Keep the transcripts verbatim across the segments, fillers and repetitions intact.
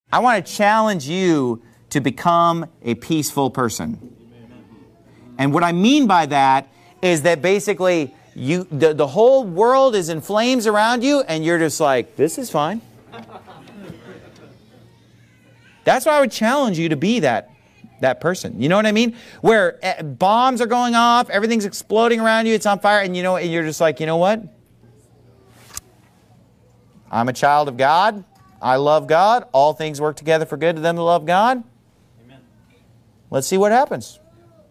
I want to challenge you to become a peaceful person. And what I mean by that is that basically you the, the whole world is in flames around you and you're just like, this is fine. That's why I would challenge you to be that, that person. You know what I mean? Where uh, bombs are going off, everything's exploding around you, it's on fire, and you know, and you're just like, you know what? I'm a child of God. I love God. All things work together for good to them that love God. Amen. Let's see what happens.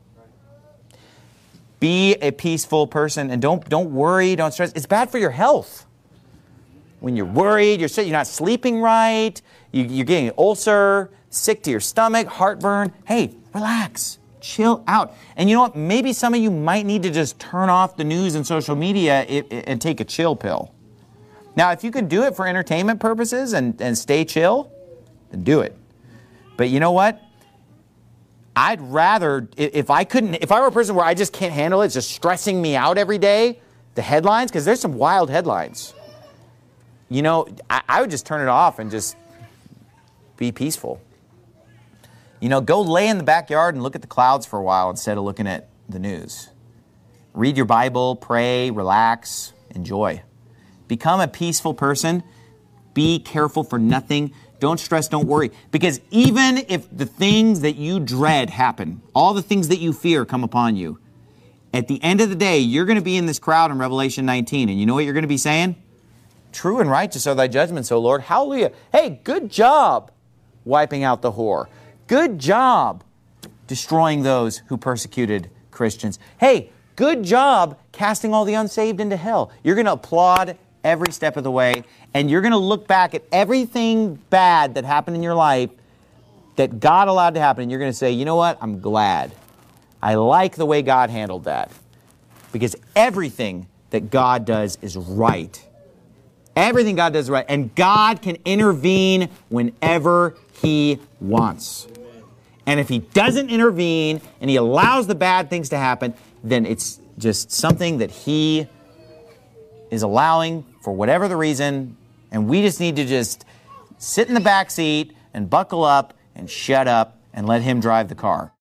Be a peaceful person and don't don't worry, don't stress. It's bad for your health. When you're worried, you're you're not sleeping right, you, you're getting an ulcer, sick to your stomach, heartburn. Hey, relax, chill out. And you know what? Maybe some of you might need to just turn off the news and social media and take a chill pill. Now, if you can do it for entertainment purposes and, and stay chill, then do it. But you know what? I'd rather, if I couldn't, if I were a person where I just can't handle it, it's just stressing me out every day, the headlines, because there's some wild headlines. You know, I, I would just turn it off and just be peaceful. You know, go lay in the backyard and look at the clouds for a while instead of looking at the news. Read your Bible, pray, relax, enjoy. Become a peaceful person. Be careful for nothing. Don't stress, don't worry. Because even if the things that you dread happen, all the things that you fear come upon you, at the end of the day, you're going to be in this crowd in Revelation nineteen. And you know what you're going to be saying? True and righteous are thy judgments, O Lord. Hallelujah. Hey, good job wiping out the whore. Good job destroying those who persecuted Christians. Hey, good job casting all the unsaved into hell. You're going to applaud every step of the way, and you're going to look back at everything bad that happened in your life that God allowed to happen, and you're going to say, you know what? I'm glad. I like the way God handled that. Because everything that God does is right. Everything God does is right. And God can intervene whenever He wants. And if He doesn't intervene and He allows the bad things to happen, then it's just something that He is allowing for whatever the reason, and we just need to just sit in the back seat and buckle up and shut up and let Him drive the car.